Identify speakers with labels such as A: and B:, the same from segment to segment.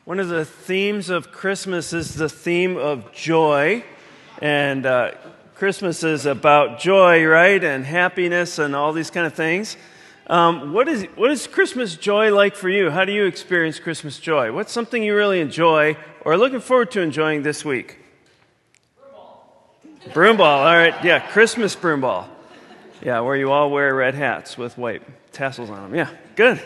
A: One of the themes of Christmas is the theme of joy, and Christmas is about joy, right, and happiness and all these kind of things. What is Christmas joy like for you? How do you experience Christmas joy? What's something you really enjoy or are looking forward to enjoying this week? Broom ball, all right, yeah, Christmas broom ball. Yeah, where you all wear red hats with white tassels on them. Yeah, good.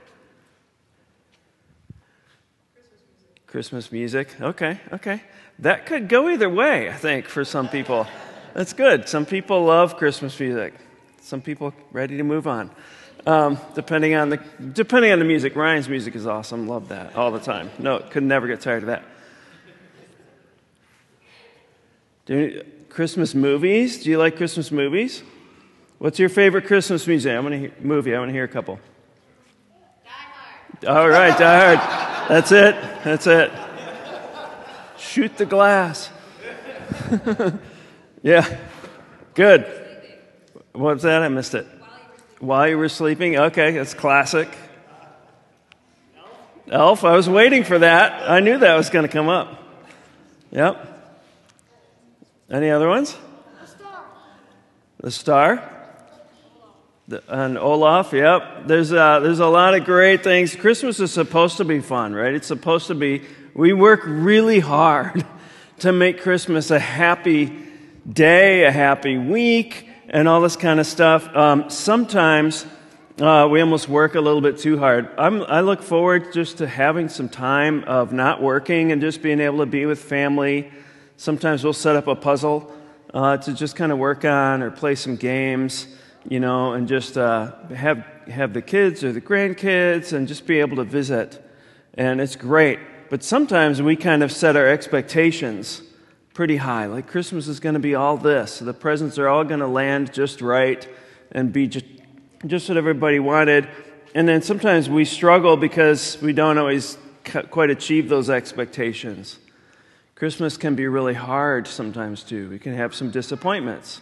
A: Christmas music. Okay. That could go either way, I think, for some people. That's good. Some people love Christmas music. Some people ready to move on. Depending on the music. Ryan's music is awesome. Love that all the time. No, could never get tired of that. Christmas movies. Do you like Christmas movies? What's your favorite Christmas movie? I want to hear a couple.
B: Die Hard.
A: All right, Die Hard. That's it. Shoot the glass. Yeah, good. What was that? I missed it. While you were sleeping? Okay, that's classic. Elf, I was waiting for that. I knew that was going to come up. Yep. Any other ones? The Star. And Olaf, yep. There's a lot of great things. Christmas is supposed to be fun, right? It's supposed to be. We work really hard to make Christmas a happy day, a happy week, and all this kind of stuff. Sometimes we almost work a little bit too hard. I look forward just to having some time of not working and just being able to be with family. Sometimes we'll set up a puzzle to just kind of work on or play some games. And just have the kids or the grandkids and just be able to visit. And it's great. But sometimes we kind of set our expectations pretty high. Like Christmas is going to be all this. The presents are all going to land just right and be just what everybody wanted. And then sometimes we struggle because we don't always quite achieve those expectations. Christmas can be really hard sometimes too. We can have some disappointments.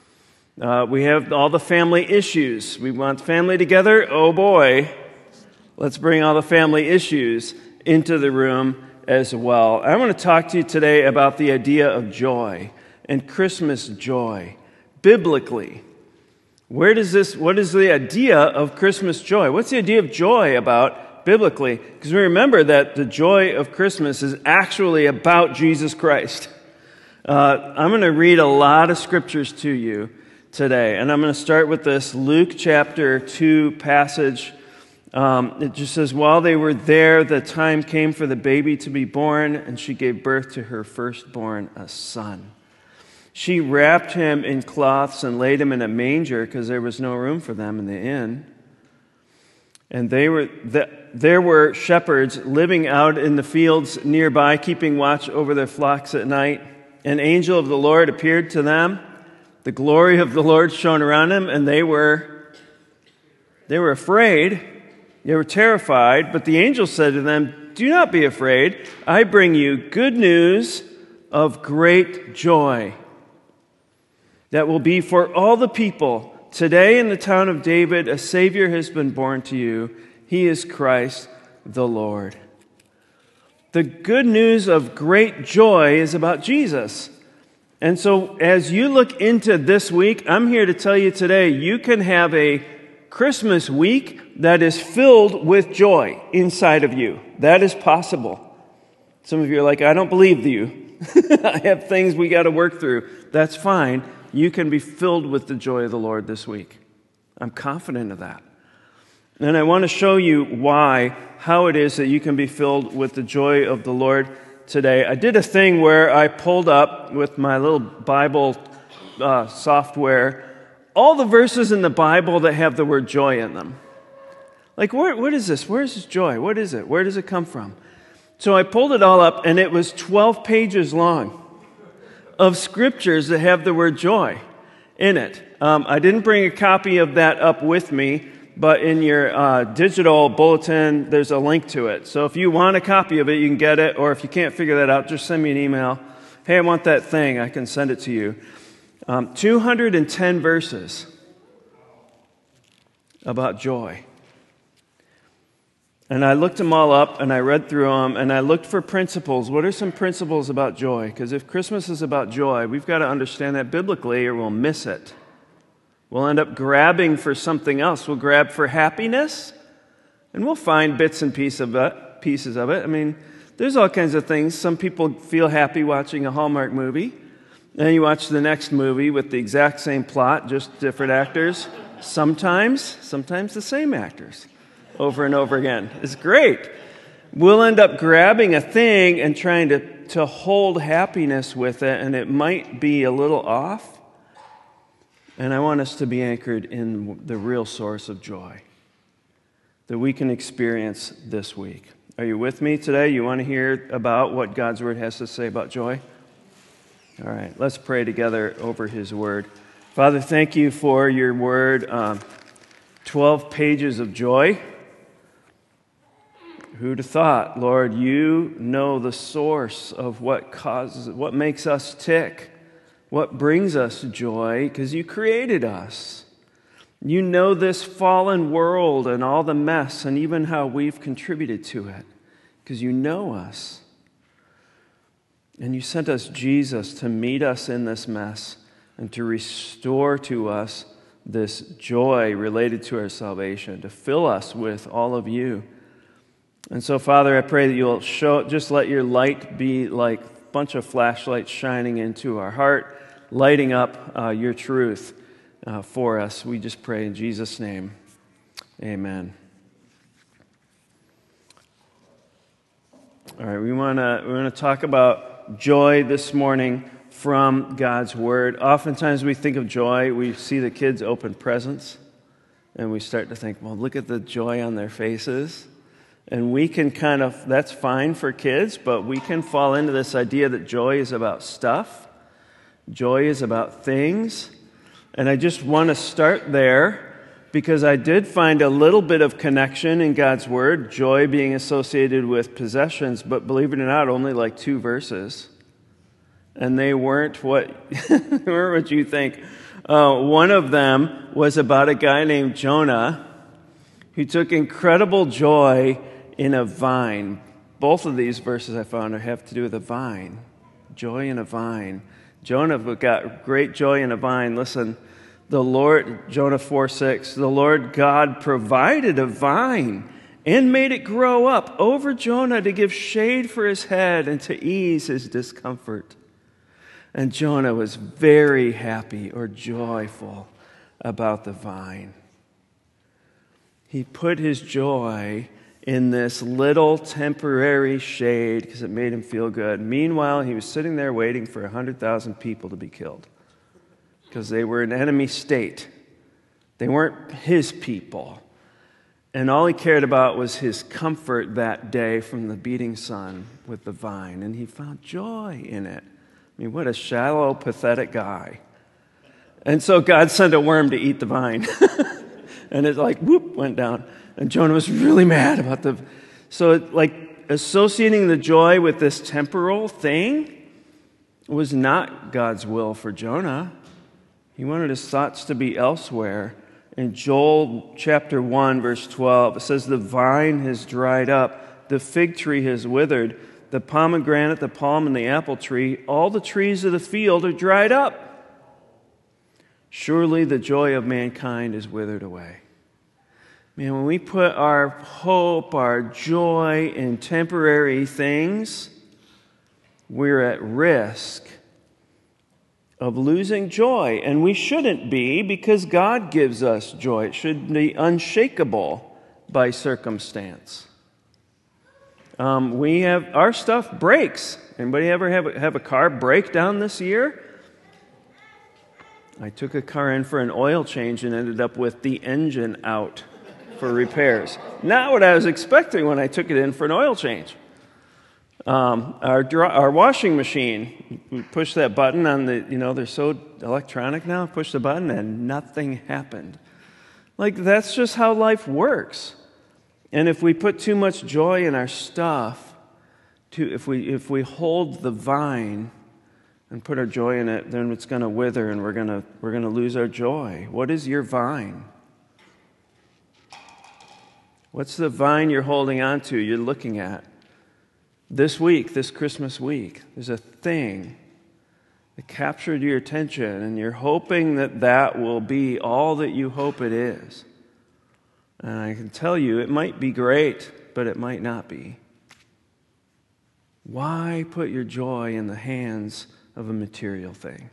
A: We have all the family issues. We want family together. Oh boy, let's bring all the family issues into the room as well. I want to talk to you today about the idea of joy and Christmas joy. Biblically, what is the idea of Christmas joy? What's the idea of joy about biblically? Because we remember that the joy of Christmas is actually about Jesus Christ. I'm going to read a lot of scriptures to you today. And I'm going to start with this Luke chapter 2 passage. It just says, while they were there, the time came for the baby to be born, and she gave birth to her firstborn, a son. She wrapped him in cloths and laid him in a manger because there was no room for them in the inn. And there were shepherds living out in the fields nearby, keeping watch over their flocks at night. An angel of the Lord appeared to them. The glory of the Lord shone around them, and they were afraid. They were terrified. But the angel said to them, "Do not be afraid. I bring you good news of great joy that will be for all the people. Today in the town of David, a Savior has been born to you. He is Christ the Lord." The good news of great joy is about Jesus. And so as you look into this week, I'm here to tell you today, you can have a Christmas week that is filled with joy inside of you. That is possible. Some of you are like, I don't believe you. I have things we got to work through. That's fine. You can be filled with the joy of the Lord this week. I'm confident of that. And I want to show you how it is that you can be filled with the joy of the Lord today. I did a thing where I pulled up with my little Bible software all the verses in the Bible that have the word joy in them. Like, what is this? Where is this joy? What is it? Where does it come from? So I pulled it all up, and it was 12 pages long of scriptures that have the word joy in it. I didn't bring a copy of that up with me, but in your digital bulletin, there's a link to it. So if you want a copy of it, you can get it. Or if you can't figure that out, just send me an email. Hey, I want that thing. I can send it to you. 210 verses about joy. And I looked them all up, and I read through them, and I looked for principles. What are some principles about joy? Because if Christmas is about joy, we've got to understand that biblically, or we'll miss it. We'll end up grabbing for something else. We'll grab for happiness, and we'll find bits and pieces of it. I mean, there's all kinds of things. Some people feel happy watching a Hallmark movie. Then you watch the next movie with the exact same plot, just different actors. Sometimes the same actors over and over again. It's great. We'll end up grabbing a thing and trying to hold happiness with it, and it might be a little off. And I want us to be anchored in the real source of joy that we can experience this week. Are you with me today? You want to hear about what God's Word has to say about joy? All right, let's pray together over His Word. Father, thank you for your Word. 12 pages of joy. Who'd have thought, Lord, you know the source of what makes us tick, what brings us joy, because you created us. You know this fallen world and all the mess and even how we've contributed to it, because you know us. And you sent us Jesus to meet us in this mess and to restore to us this joy related to our salvation, to fill us with all of you. And so, Father, I pray that you'll just let your light be like a bunch of flashlights shining into our heart, lighting up your truth for us. We just pray in Jesus' name. Amen. All right, we want to talk about joy this morning from God's Word. Oftentimes we think of joy, we see the kids open presents, and we start to think, well, look at the joy on their faces. And we can that's fine for kids, but we can fall into this idea that joy is about stuff. Joy is about things. And I just want to start there because I did find a little bit of connection in God's Word, joy being associated with possessions, but believe it or not, only like 2 verses. And they weren't what you think. One of them was about a guy named Jonah who took incredible joy in a vine. Both of these verses I found have to do with a vine. Joy in a vine. Jonah got great joy in a vine. Listen, Jonah 4:6, the Lord God provided a vine and made it grow up over Jonah to give shade for his head and to ease his discomfort. And Jonah was very happy or joyful about the vine. He put his joy in this little temporary shade because it made him feel good. Meanwhile, he was sitting there waiting for 100,000 people to be killed because they were an enemy state. They weren't his people. And all he cared about was his comfort that day from the beating sun with the vine. And he found joy in it. I mean, what a shallow, pathetic guy. And so God sent a worm to eat the vine. And it went down. And Jonah was really mad about associating the joy with this temporal thing was not God's will for Jonah. He wanted his thoughts to be elsewhere. In Joel chapter 1, verse 12, it says, the vine has dried up, the fig tree has withered, the pomegranate, the palm, and the apple tree, all the trees of the field are dried up. Surely the joy of mankind is withered away. Man, when we put our hope, our joy in temporary things, we're at risk of losing joy. And we shouldn't be, because God gives us joy. It should be unshakable by circumstance. Our stuff breaks. Anybody ever have a car break down this year? I took a car in for an oil change and ended up with the engine out for repairs. Not what I was expecting when I took it in for an oil change. Our washing machine, we push that button on they're so electronic now, push the button and nothing happened. That's just how life works. And if we put too much joy in our stuff, if we hold the vine and put our joy in it, then it's going to wither and we're going to lose our joy. What is your vine? What's the vine you're holding on to, you're looking at? This week, this Christmas week, there's a thing that captured your attention, and you're hoping that that will be all that you hope it is. And I can tell you, it might be great, but it might not be. Why put your joy in the hands of a material thing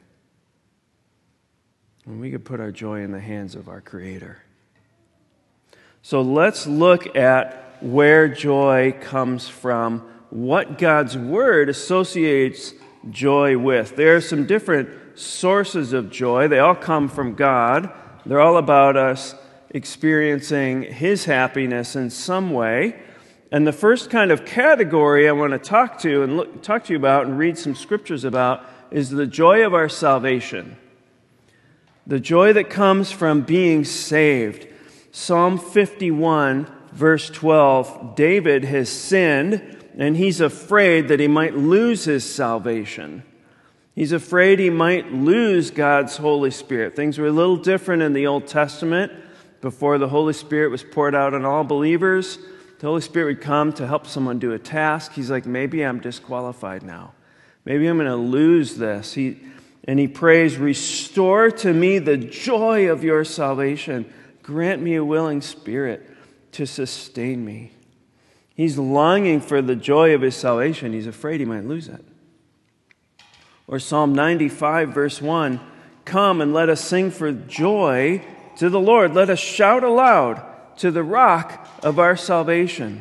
A: when we could put our joy in the hands of our Creator? So let's look at where joy comes from, what God's Word associates joy with. There are some different sources of joy. They all come from God. They're all about us experiencing His happiness in some way. And the first kind of category I want to talk to you about and read some scriptures about is the joy of our salvation. The joy that comes from being saved. Psalm 51, verse 12, David has sinned, and he's afraid that he might lose his salvation. He's afraid he might lose God's Holy Spirit. Things were a little different in the Old Testament. Before the Holy Spirit was poured out on all believers, the Holy Spirit would come to help someone do a task. He's like, maybe I'm disqualified now. Maybe I'm going to lose this. He prays, restore to me the joy of your salvation. Grant me a willing spirit to sustain me. He's longing for the joy of his salvation. He's afraid he might lose it. Or Psalm 95, verse 1, come and let us sing for joy to the Lord. Let us shout aloud to the rock of our salvation.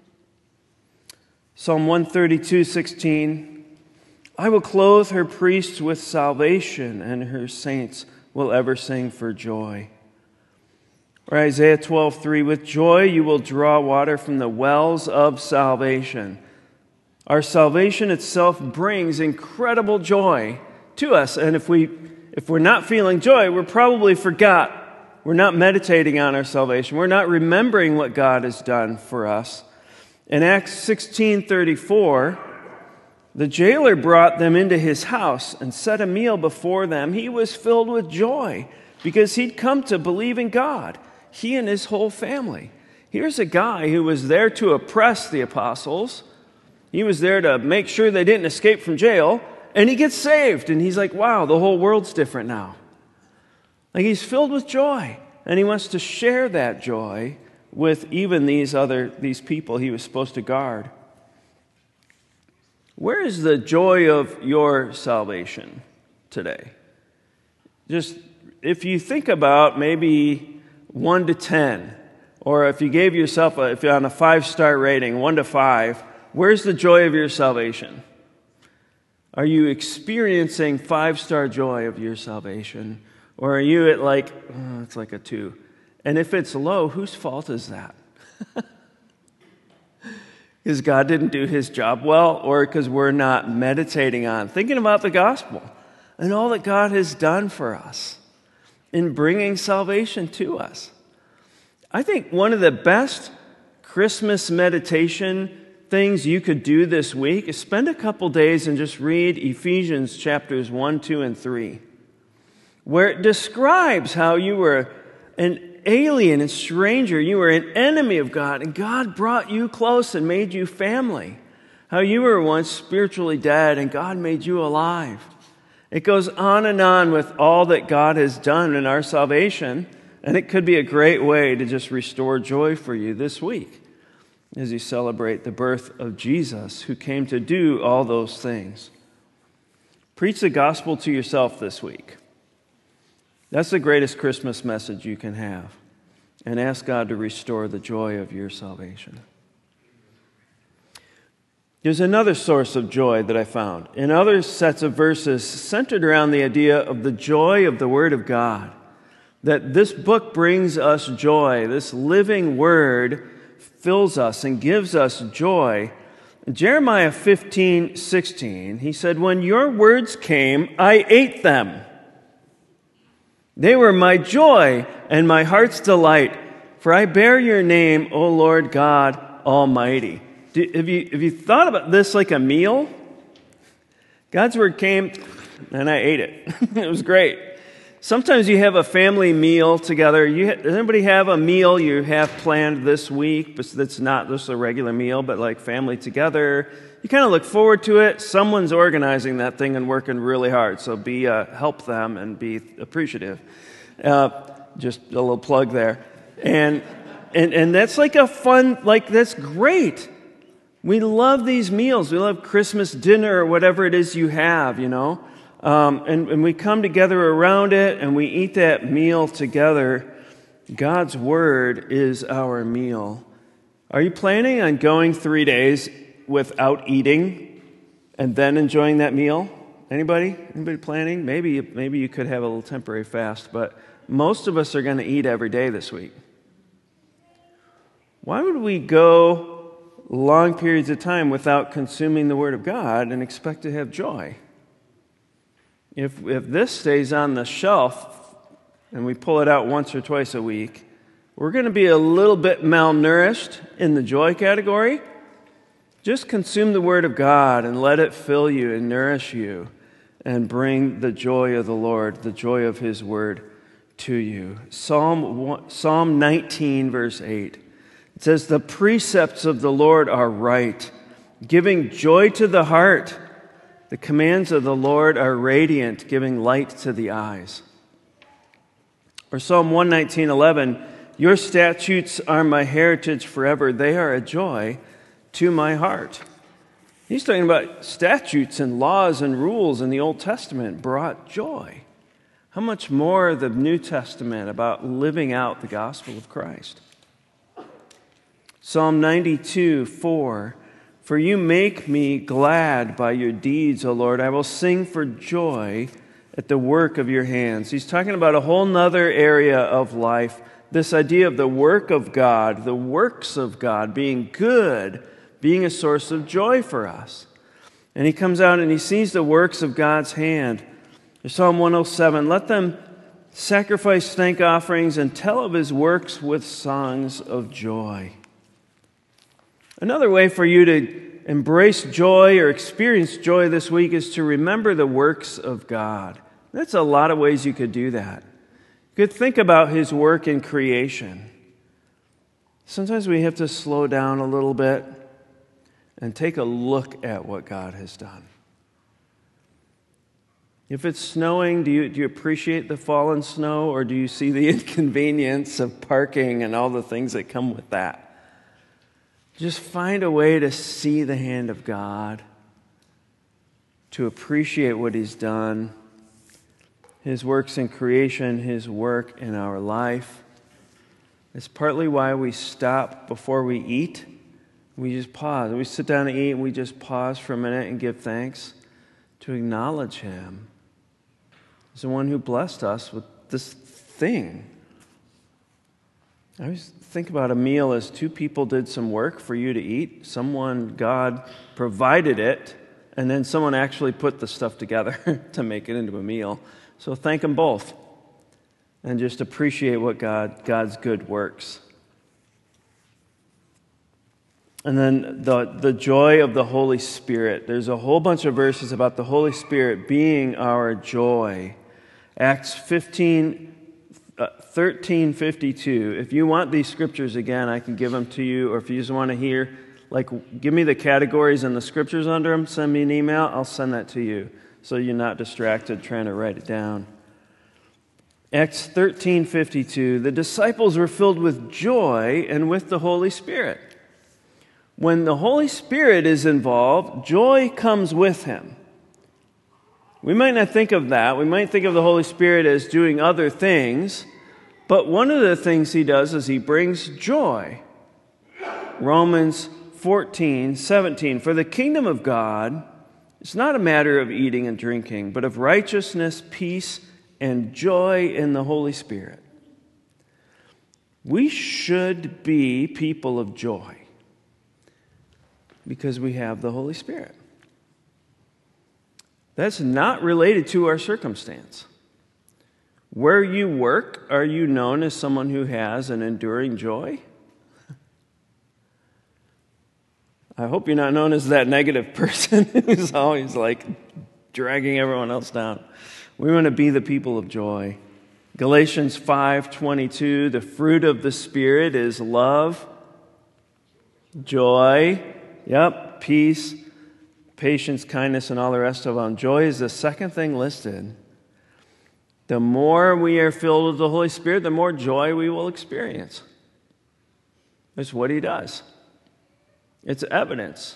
A: Psalm 132, 16, I will clothe her priests with salvation, and her saints will ever sing for joy. Or Isaiah 12:3, with joy you will draw water from the wells of salvation. Our salvation itself brings incredible joy to us. And if we're not feeling joy, we're probably forgot. We're not meditating on our salvation. We're not remembering what God has done for us. In Acts 16:34, the jailer brought them into his house and set a meal before them. He was filled with joy because he'd come to believe in God. He and his whole family. Here's a guy who was there to oppress the apostles. He was there to make sure they didn't escape from jail. And he gets saved. And he's like, wow, the whole world's different now. Like, he's filled with joy. And he wants to share that joy with even these people he was supposed to guard. Where is the joy of your salvation today? Just, if you think about maybe 1 to 10, or if you gave yourself, if you're on a 5-star rating, 1 to 5, where's the joy of your salvation? Are you experiencing 5-star joy of your salvation? Or are you at it's like a 2? And if it's low, whose fault is that? Because God didn't do his job well, or because we're not meditating on, thinking about the gospel and all that God has done for us in bringing salvation to us. I think one of the best Christmas meditation things you could do this week is spend a couple days and just read Ephesians chapters 1, 2, and 3, where it describes how you were an alien and stranger. You were an enemy of God, and God brought you close and made you family. How you were once spiritually dead, and God made you alive. It goes on and on with all that God has done in our salvation, and it could be a great way to just restore joy for you this week as you celebrate the birth of Jesus, who came to do all those things. Preach the gospel to yourself this week. That's the greatest Christmas message you can have. And ask God to restore the joy of your salvation. There's another source of joy that I found in other sets of verses centered around the idea of the joy of the Word of God. That this book brings us joy. This living Word fills us and gives us joy. In Jeremiah 15:16, he said, when your words came, I ate them. They were my joy and my heart's delight, for I bear your name, O Lord God Almighty. Have you thought about this like a meal? God's word came, and I ate it. It was great. Sometimes you have a family meal together. Does anybody have a meal you have planned this week, but that's not just a regular meal, but like family together? You kind of look forward to it. Someone's organizing that thing and working really hard, so help them and be appreciative. Just a little plug there. And that's like a fun, like that's great. We love these meals. We love Christmas dinner or whatever it is you have, you know. And we come together around it and we eat that meal together. God's Word is our meal. Are you planning on going 3 days without eating and then enjoying that meal? Anybody planning? Maybe you could have a little temporary fast, but most of us are going to eat every day this week. Why would we go long periods of time without consuming the Word of God and expect to have joy? If this stays on the shelf and we pull it out once or twice a week, we're going to be a little bit malnourished in the joy category. Just consume the Word of God and let it fill you and nourish you and bring the joy of the Lord, the joy of His Word to you. Psalm 19, verse 8. It says, "The precepts of the Lord are right, giving joy to the heart. The commands of the Lord are radiant, giving light to the eyes." Or Psalm 119:11, "Your statutes are my heritage forever. They are a joy to my heart." He's talking about statutes and laws and rules in the Old Testament brought joy. How much more the New Testament about living out the gospel of Christ? Psalm 92:4, "For you make me glad by your deeds, O Lord. I will sing for joy at the work of your hands." He's talking about a whole nother area of life, this idea of the work of God, the works of God, being good, being a source of joy for us. And he comes out and he sees the works of God's hand. Psalm 107, "Let them sacrifice thank offerings and tell of his works with songs of joy." Another way for you to embrace joy or experience joy this week is to remember the works of God. That's a lot of ways you could do that. You could think about His work in creation. Sometimes we have to slow down a little bit and take a look at what God has done. If it's snowing, do you appreciate the fallen snow, or do you see the inconvenience of parking and all the things that come with that? Just find a way to see the hand of God, to appreciate what He's done, His works in creation, His work in our life. It's partly why we stop before we eat. We just pause. We sit down and eat, and we just pause for a minute and give thanks to acknowledge Him as the one who blessed us with this thing. I always think about a meal as two people did some work for you to eat. God provided it, and then someone actually put the stuff together to make it into a meal. So thank them both, and just appreciate what God's good works. And then the joy of the Holy Spirit. There's a whole bunch of verses about the Holy Spirit being our joy. Acts 13:52. If you want these scriptures again, I can give them to you. Or if you just want to hear, give me the categories and the scriptures under them, send me an email. I'll send that to you so you're not distracted trying to write it down. Acts 13:52. The disciples were filled with joy and with the Holy Spirit. When the Holy Spirit is involved, joy comes with Him. We might not think of that. We might think of the Holy Spirit as doing other things, but one of the things He does is He brings joy. Romans 14:17. "For the kingdom of God is not a matter of eating and drinking, but of righteousness, peace, and joy in the Holy Spirit." We should be people of joy because we have the Holy Spirit. That's not related to our circumstance. Where you work, are you known as someone who has an enduring joy? I hope you're not known as that negative person who's always dragging everyone else down. We want to be the people of joy. Galatians 5:22, the fruit of the Spirit is love, joy, peace, patience, kindness, and all the rest of them. Joy is the second thing listed. The more we are filled with the Holy Spirit, the more joy we will experience. It's what He does. It's evidence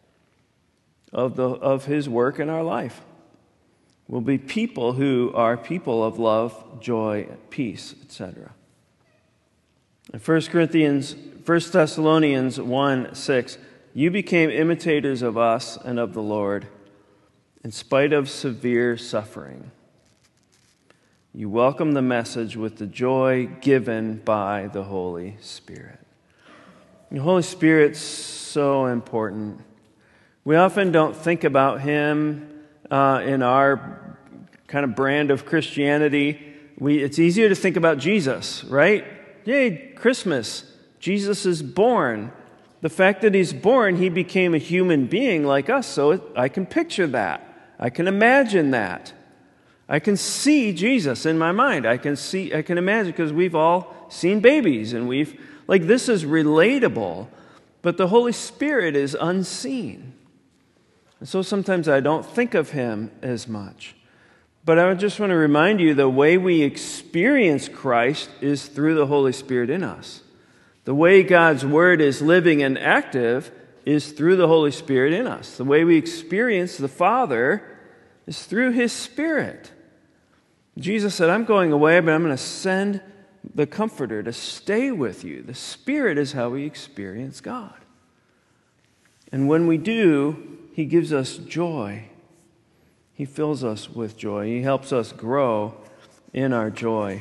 A: of His work in our life. We'll be people who are people of love, joy, peace, etc. In 1 Thessalonians 1:6, you became imitators of us and of the Lord in spite of severe suffering. You welcome the message with the joy given by the Holy Spirit. The Holy Spirit's so important. We often don't think about Him in our kind of brand of Christianity. It's easier to think about Jesus, right? Yay, Christmas. Jesus is born. The fact that He's born, He became a human being like us, so I can picture that. I can imagine that. I can see Jesus in my mind. I can imagine, because we've all seen babies, and this is relatable, but the Holy Spirit is unseen. And so sometimes I don't think of Him as much. But I just want to remind you, the way we experience Christ is through the Holy Spirit in us. The way God's Word is living and active is through the Holy Spirit in us. The way we experience the Father is through His Spirit. Jesus said, I'm going away, but I'm going to send the Comforter to stay with you. The Spirit is how we experience God. And when we do, He gives us joy. He fills us with joy. He helps us grow in our joy.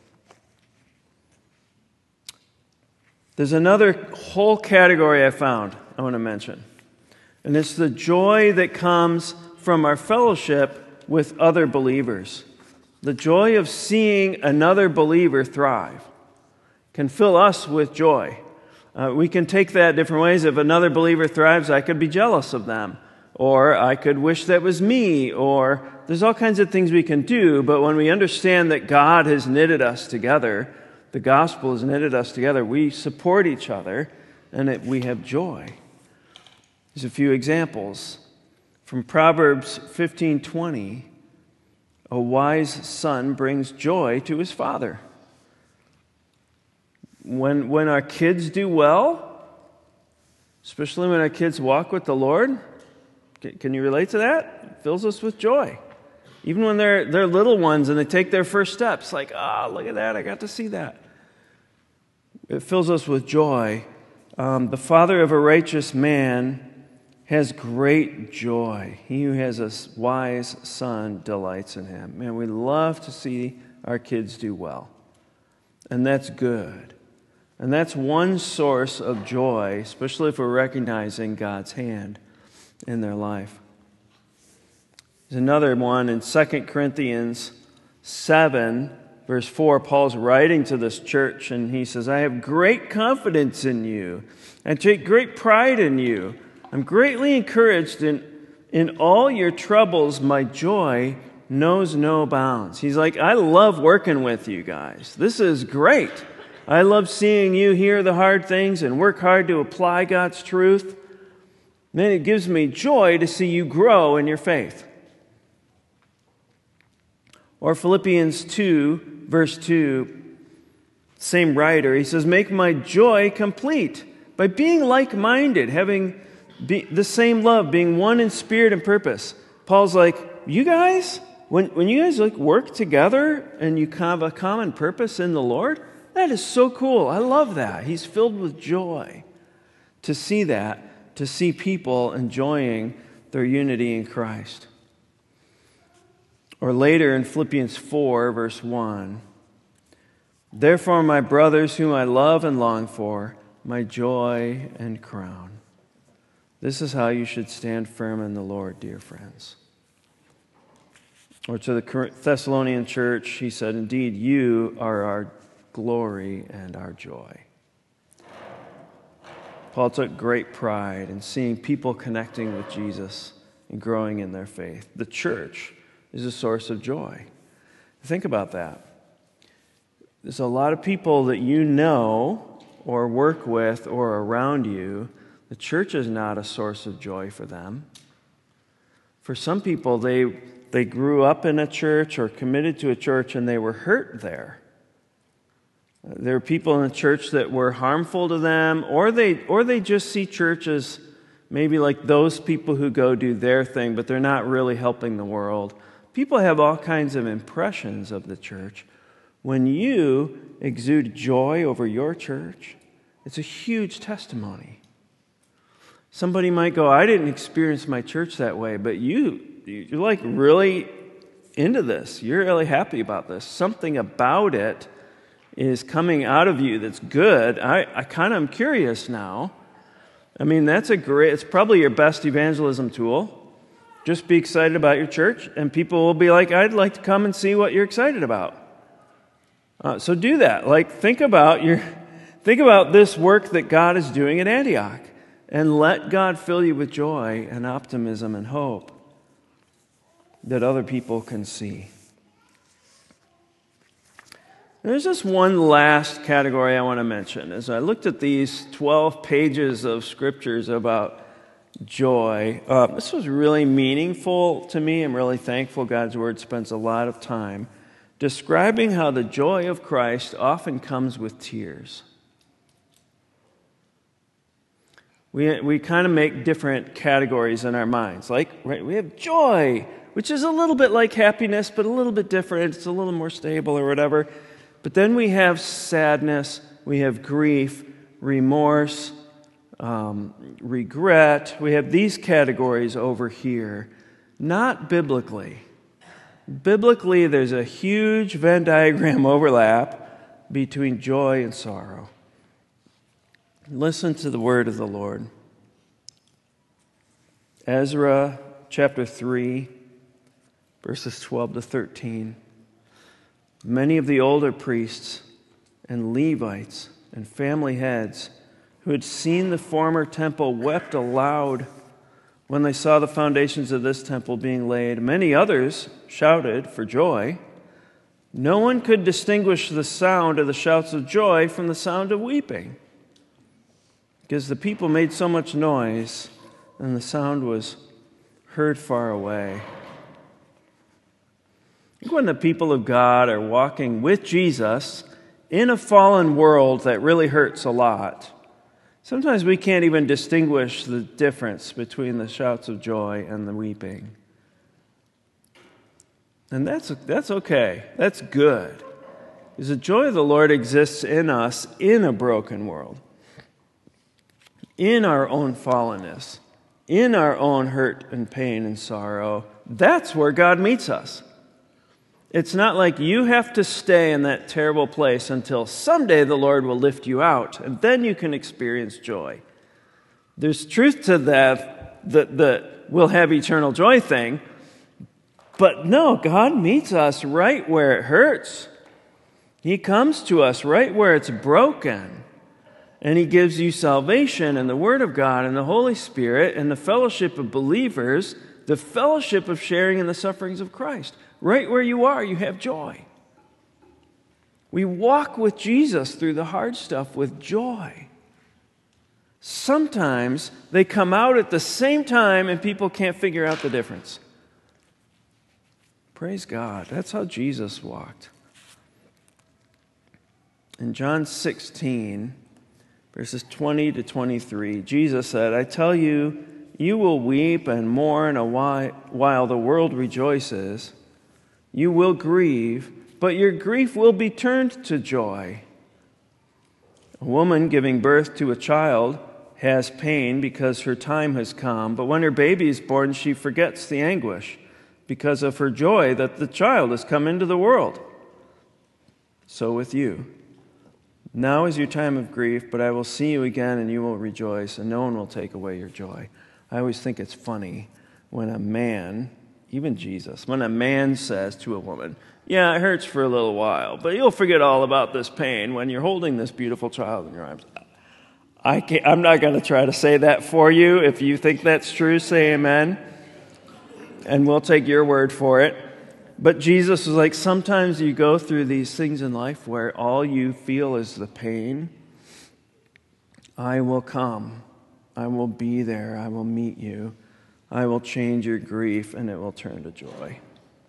A: There's another whole category I found I want to mention. And it's the joy that comes from our fellowship with other believers. The joy of seeing another believer thrive can fill us with joy. We can take that different ways. If another believer thrives, I could be jealous of them. Or I could wish that was me. Or there's all kinds of things we can do. But when we understand that God has knitted us together, the gospel has knitted us together, we support each other, and we have joy. There's a few examples. From Proverbs 15:20, a wise son brings joy to his father. When our kids do well, especially when our kids walk with the Lord, can you relate to that? It fills us with joy. Even when they're little ones and they take their first steps, like, look at that, I got to see that. It fills us with joy. The father of a righteous man has great joy. He who has a wise son delights in him. Man, we love to see our kids do well. And that's good. And that's one source of joy, especially if we're recognizing God's hand in their life. There's another one in 2 Corinthians 7, verse 4. Paul's writing to this church, and he says, I have great confidence in you and take great pride in you. I'm greatly encouraged in all your troubles. My joy knows no bounds. He's like, I love working with you guys. This is great. I love seeing you hear the hard things and work hard to apply God's truth. Man, it gives me joy to see you grow in your faith. Or Philippians 2, verse 2, same writer, he says, make my joy complete by being like-minded, having the same love, being one in spirit and purpose. Paul's like, you guys, when you guys work together and you have a common purpose in the Lord, that is so cool. I love that. He's filled with joy to see that, to see people enjoying their unity in Christ. Or later in Philippians 4, verse 1, therefore, my brothers, whom I love and long for, my joy and crown. This is how you should stand firm in the Lord, dear friends. Or to the Thessalonian church, he said, indeed, you are our glory and our joy. Paul took great pride in seeing people connecting with Jesus and growing in their faith. The church is a source of joy. Think about that. there's a lot of people that you know or work with or around you, the church is not a source of joy for them. For some people, they grew up in a church or committed to a church and they were hurt there. There are people in the church that were harmful to them, or they just see church as maybe like those people who go do their thing, but they're not really helping the world. People have all kinds of impressions of the church. When you exude joy over your church, it's a huge testimony. Somebody might go, I didn't experience my church that way, but you're like really into this. You're really happy about this. Something about it is coming out of you that's good. I kind of am curious now. I mean, it's probably your best evangelism tool. Just be excited about your church, and people will be like, I'd like to come and see what you're excited about. So do that. Like, think about this work that God is doing at Antioch, and let God fill you with joy and optimism and hope that other people can see. There's just one last category I want to mention. As I looked at these 12 pages of scriptures about joy, this was really meaningful to me. I'm really thankful God's Word spends a lot of time describing how the joy of Christ often comes with tears. We kind of make different categories in our minds. Like, right, we have joy, which is a little bit like happiness, but a little bit different. It's a little more stable or whatever. But then we have sadness, we have grief, remorse, regret. We have these categories over here, not biblically. Biblically, there's a huge Venn diagram overlap between joy and sorrow. Listen to the word of the Lord. Ezra chapter 3, verses 12 to 13. Many of the older priests and Levites and family heads who had seen the former temple wept aloud when they saw the foundations of this temple being laid. Many others shouted for joy. No one could distinguish the sound of the shouts of joy from the sound of weeping, because the people made so much noise and the sound was heard far away. When the people of God are walking with Jesus in a fallen world that really hurts a lot, sometimes we can't even distinguish the difference between the shouts of joy and the weeping. And that's okay. That's good. Because the joy of the Lord exists in us in a broken world, in our own fallenness, in our own hurt and pain and sorrow. That's where God meets us. It's not like you have to stay in that terrible place until someday the Lord will lift you out, and then you can experience joy. There's truth to that we'll have eternal joy thing, but no, God meets us right where it hurts. He comes to us right where it's broken, and He gives you salvation and the Word of God and the Holy Spirit and the fellowship of believers, the fellowship of sharing in the sufferings of Christ. Right where you are, you have joy. We walk with Jesus through the hard stuff with joy. Sometimes they come out at the same time and people can't figure out the difference. Praise God. That's how Jesus walked. In John 16, verses 20 to 23, Jesus said, I tell you, you will weep and mourn while the world rejoices. You will grieve, but your grief will be turned to joy. A woman giving birth to a child has pain because her time has come, but when her baby is born, she forgets the anguish because of her joy that the child has come into the world. So with you. Now is your time of grief, but I will see you again and you will rejoice, and no one will take away your joy. I always think it's funny when a man, even Jesus, when a man says to a woman, yeah, it hurts for a little while, but you'll forget all about this pain when you're holding this beautiful child in your arms. I'm not going to try to say that for you. If you think that's true, say amen. And we'll take your word for it. But Jesus was like, sometimes you go through these things in life where all you feel is the pain. I will come. I will be there. I will meet you. I will change your grief, and it will turn to joy.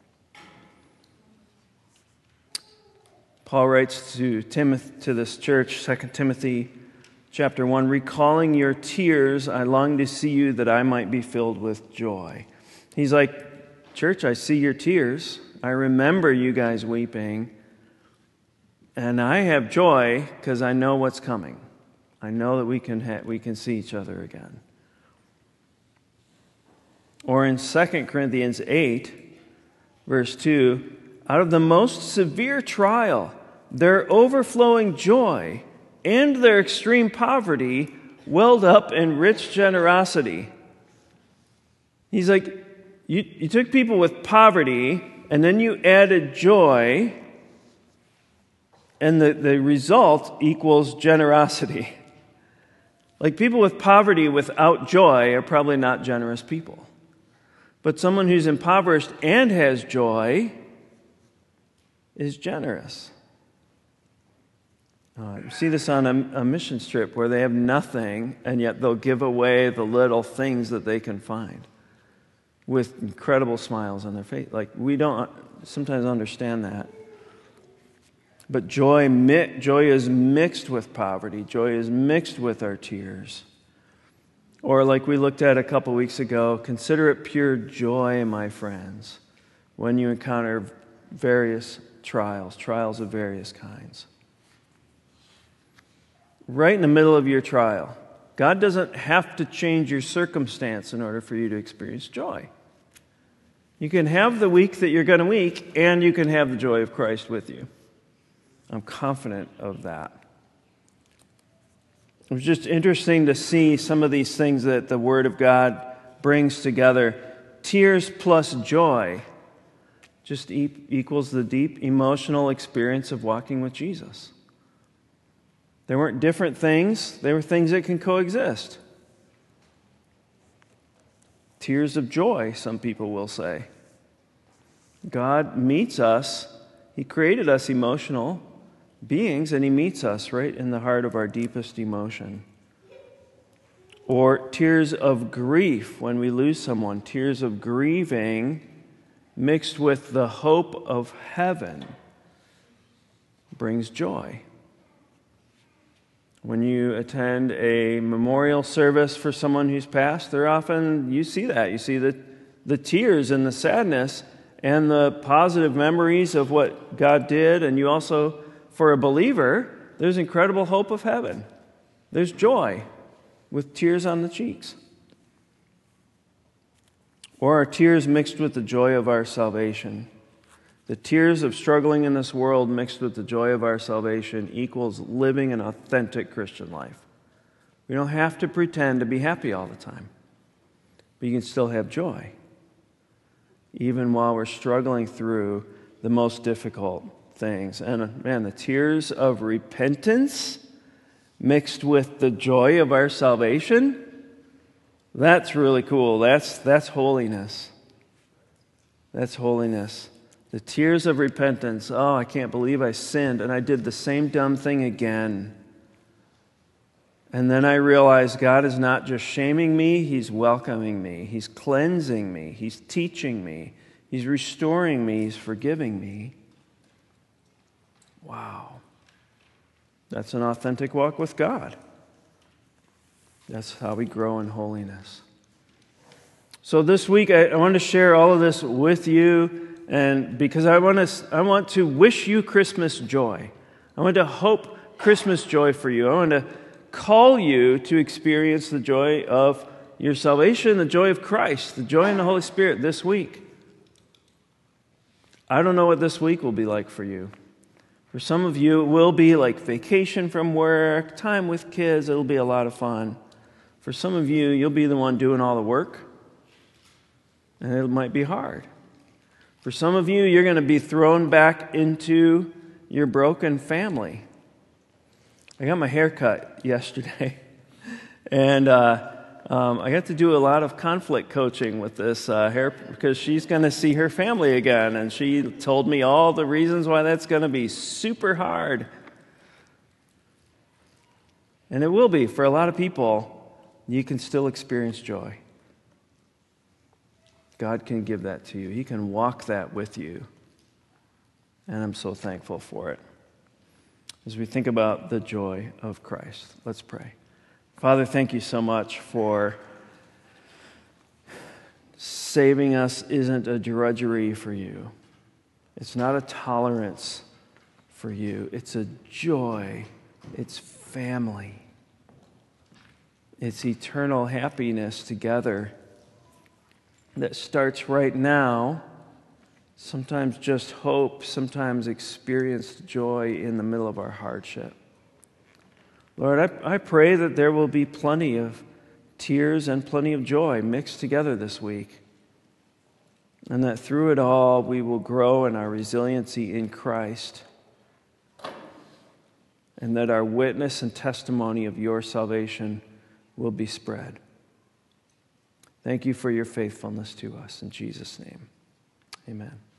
A: Paul writes to this church, 2 Timothy chapter 1, recalling your tears, I long to see you that I might be filled with joy. He's like, church, I see your tears. I remember you guys weeping. And I have joy because I know what's coming. I know that we can see each other again. Or in 2 Corinthians 8, verse 2, out of the most severe trial, their overflowing joy and their extreme poverty welled up in rich generosity. He's like, you took people with poverty, and then you added joy, and the result equals generosity. Like, people with poverty without joy are probably not generous people. But someone who's impoverished and has joy is generous. You see this on a mission trip where they have nothing, and yet they'll give away the little things that they can find with incredible smiles on their face. Like, we don't sometimes understand that. But joy is mixed with poverty. Joy is mixed with our tears. Or like we looked at a couple weeks ago, consider it pure joy, my friends, when you encounter various trials of various kinds. Right in the middle of your trial, God doesn't have to change your circumstance in order for you to experience joy. You can have the week that you're going to week, and you can have the joy of Christ with you. I'm confident of that. It was just interesting to see some of these things that the Word of God brings together. Tears plus joy just equals the deep emotional experience of walking with Jesus. They weren't different things. They were things that can coexist. Tears of joy, some people will say. God meets us. He created us emotional beings, and He meets us right in the heart of our deepest emotion. Or tears of grief when we lose someone. Tears of grieving mixed with the hope of heaven brings joy. When you attend a memorial service for someone who's passed, you see that. You see the tears and the sadness and the positive memories of what God did. And you also, for a believer, there's incredible hope of heaven. There's joy with tears on the cheeks. Or our tears mixed with the joy of our salvation. The tears of struggling in this world mixed with the joy of our salvation equals living an authentic Christian life. We don't have to pretend to be happy all the time, but you can still have joy, even while we're struggling through the most difficult things. And man, the tears of repentance mixed with the joy of our salvation, that's really cool. That's holiness. That's holiness. The tears of repentance. Oh, I can't believe I sinned and I did the same dumb thing again. And then I realized God is not just shaming me, He's welcoming me. He's cleansing me. He's teaching me. He's restoring me. He's forgiving me. Wow. That's an authentic walk with God. That's how we grow in holiness. So this week I want to share all of this with you. And because I want to wish you Christmas joy. I want to hope Christmas joy for you. I want to call you to experience the joy of your salvation, the joy of Christ, the joy in the Holy Spirit this week. I don't know what this week will be like for you. For some of you, it will be like vacation from work, time with kids. It'll be a lot of fun. For some of you, you'll be the one doing all the work, and it might be hard. For some of you, you're going to be thrown back into your broken family. I got my hair cut yesterday, and I got to do a lot of conflict coaching with this hair because she's going to see her family again, and she told me all the reasons why that's going to be super hard. And it will be for a lot of people. You can still experience joy. God can give that to you. He can walk that with you. And I'm so thankful for it. As we think about the joy of Christ, let's pray. Father, thank you so much for saving us isn't a drudgery for you. It's not a tolerance for you. It's a joy. It's family. It's eternal happiness together that starts right now. Sometimes just hope, sometimes experienced joy in the middle of our hardship. Lord, I pray that there will be plenty of tears and plenty of joy mixed together this week. And that through it all, we will grow in our resiliency in Christ. And that our witness and testimony of your salvation will be spread. Thank you for your faithfulness to us. In Jesus' name, amen.